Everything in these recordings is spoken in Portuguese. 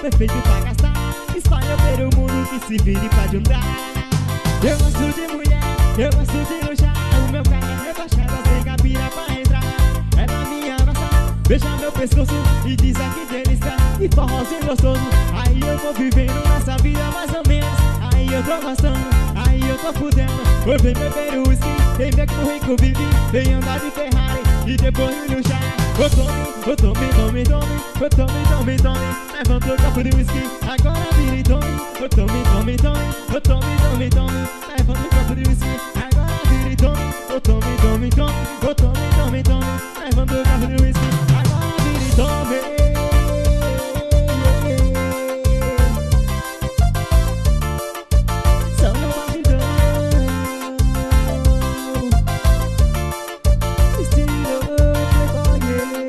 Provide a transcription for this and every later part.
foi feito pra gastar. Espalha pelo mundo que se vire pra juntar. Eu gosto de mulher, eu gosto de luxar. O meu carro é rebaixado, sem cabina pra entrar. Ela me abraça, beija meu pescoço e diz que delícia e forrozinho gostoso. Aí eu vou vivendo nessa vida mais ou menos. Aí eu tô gostando, aí eu tô fudendo. Eu venho beber whisky, vem ver como rico vive. Vem andar de Ferrari e depois no chá. Eu tome, levanta o copo de whisky, agora vira e tome. Eu tome, levanta o copo de whisky, agora vira e tome. Eu tome, levanta o copo de whisky, agora vira e tome. Só no batidão, estilo playboy.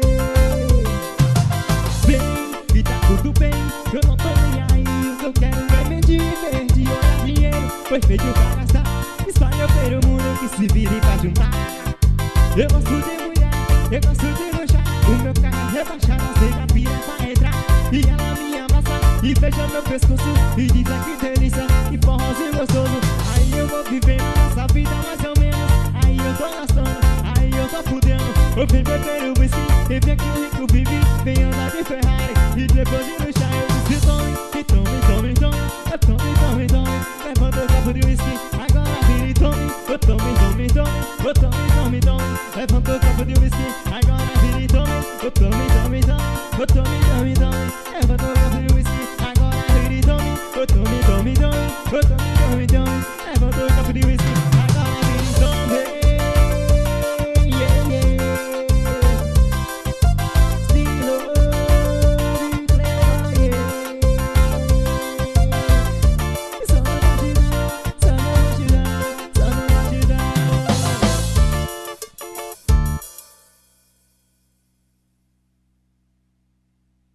Vem, e tá tudo bem, eu não tô nem aí. O que eu quero é me divertir, olhar dinheiro foi feito pra gastar. Espalha pelo mundo que se vire pra juntar. Eu gosto de mulher, eu gosto de luxar. O meu carro é rebaixado, sem capira pra entrar. E ela me abraça e beija meu pescoço e diz que delícia e forrozinho gostoso. Aí eu vou vivendo essa vida mais ou menos. Aí eu tô gastando, aí eu tô fudendo. Eu venho beber o whisky, vem ver que o rico vive. Vem andar de Ferrari e depois de luxar. Eu disse tome, levanta o copo de whisky, agora vira e tome. Eu tome, levanta o copo de whisky, agora vira e tome. Eu tome,